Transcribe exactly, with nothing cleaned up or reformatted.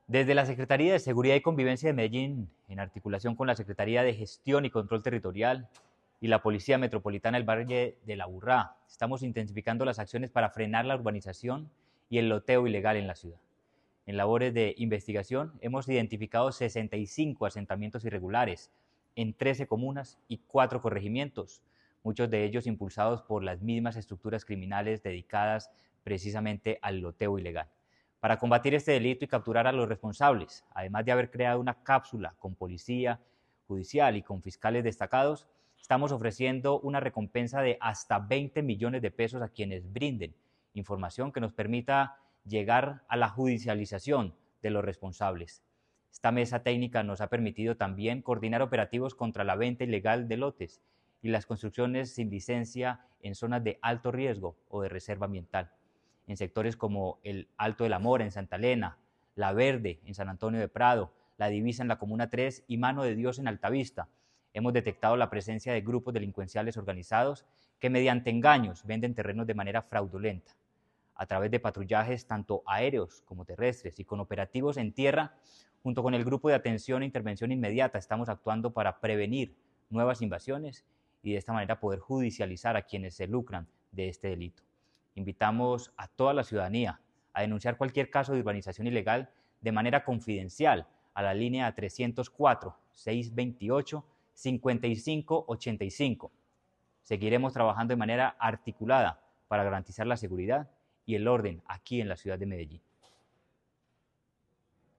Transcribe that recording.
Desde la Secretaría de Seguridad y Convivencia de Medellín, en articulación con la Secretaría de Gestión y Control Territorial y la Policía Metropolitana del Valle de la Aburrá, estamos intensificando las acciones para frenar la urbanización y el loteo ilegal en la ciudad. En labores de investigación hemos identificado sesenta y cinco asentamientos irregulares en trece comunas y cuatro corregimientos, muchos de ellos impulsados por las mismas estructuras criminales dedicadas precisamente al loteo ilegal. Para combatir este delito y capturar a los responsables, además de haber creado una cápsula con policía judicial y con fiscales destacados, estamos ofreciendo una recompensa de hasta veinte millones de pesos a quienes brinden información que nos permita llegar a la judicialización de los responsables. Esta mesa técnica nos ha permitido también coordinar operativos contra la venta ilegal de lotes y las construcciones sin licencia en zonas de alto riesgo o de reserva ambiental, en sectores como el Alto del Amor en Santa Elena, La Verde en San Antonio de Prado, La Divisa en la Comuna tres y Mano de Dios en Altavista. Hemos detectado la presencia de grupos delincuenciales organizados que mediante engaños venden terrenos de manera fraudulenta. A través de patrullajes tanto aéreos como terrestres y con operativos en tierra, junto con el Grupo de Atención e Intervención Inmediata, estamos actuando para prevenir nuevas invasiones y de esta manera poder judicializar a quienes se lucran de este delito. Invitamos a toda la ciudadanía a denunciar cualquier caso de urbanización ilegal de manera confidencial a la línea trescientos cuatro, seiscientos veintiocho, cincuenta y cinco ochenta y cinco. Seguiremos trabajando de manera articulada para garantizar la seguridad y el orden aquí en la ciudad de Medellín.